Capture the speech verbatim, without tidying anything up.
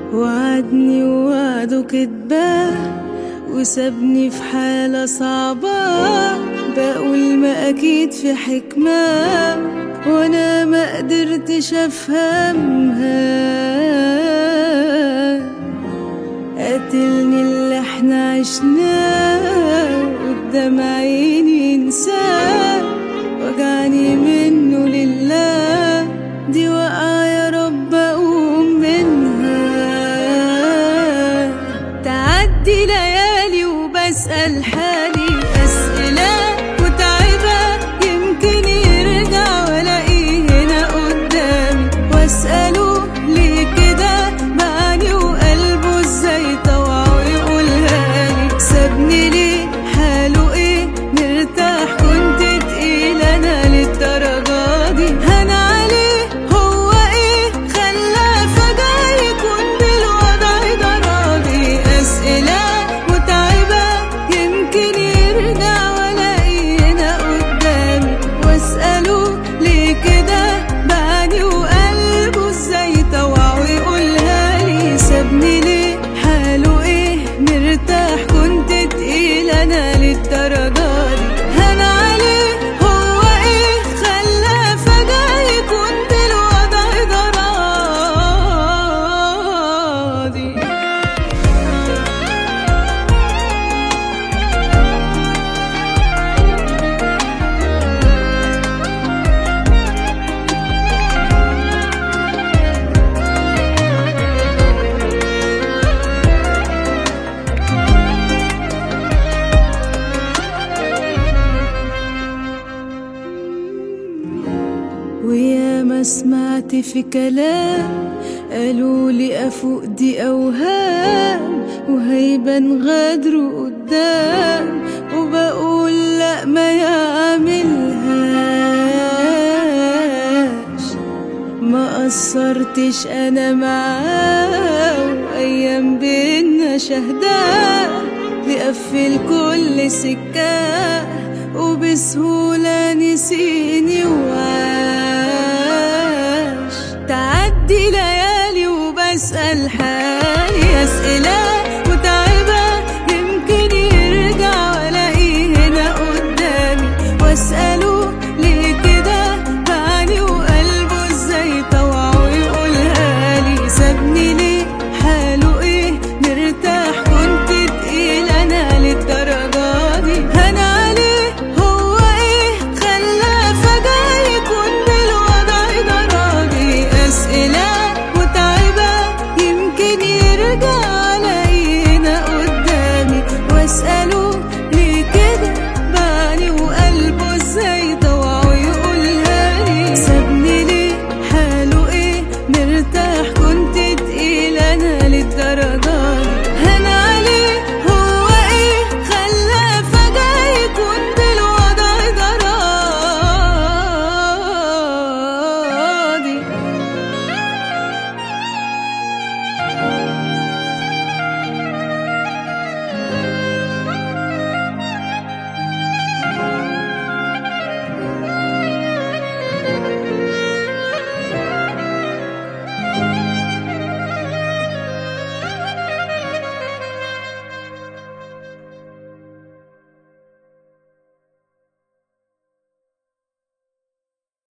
وعدني ووعده كدبة وسابني في حالة صعبة. بقول ما أكيد في حكمة وأنا ما قدرتش أفهمها. قاتلني اللي احنا عشناه قدام عيني انساه. وجعني منه لله دي وقعة يا رب أقوم منها. تعدي ليالي وبسأل حالي أسئلة متعبة يمكن يرجع ولاقيه هنا قدامي واسأله ليه كده معني وقلبه ازاي طوعه ويقولها لي. سابني ليه حاله ايه مرتاح كنت تقيل انا للدرجة دي. هنا عليه هو ايه خلاه فجأة يكون بالوضع ده راضي. أسئلة متعبة يمكن يرجع ولاقيه هنا قدامي واسأله ليه كده بعني وقلبه ازاي طوعه ويقولها لي. سابني ليه حاله ايه مرتاح كنت تقيل انا للدرجة دي. هنا عليه هو ايه خلاه فجأة يكون بالوضع ده راضي. ويا ما سمعت في كلام قالوا لي افوق دي اوهام وهيبان غدره قدام. وبقول لا ما يعملهاش. ما قصرتش انا معاه وايام بينا شهداء. لقفل كل سكة وبسهولة نسيني وعاش. تعدي ليالي وبسأل حالي أسئلة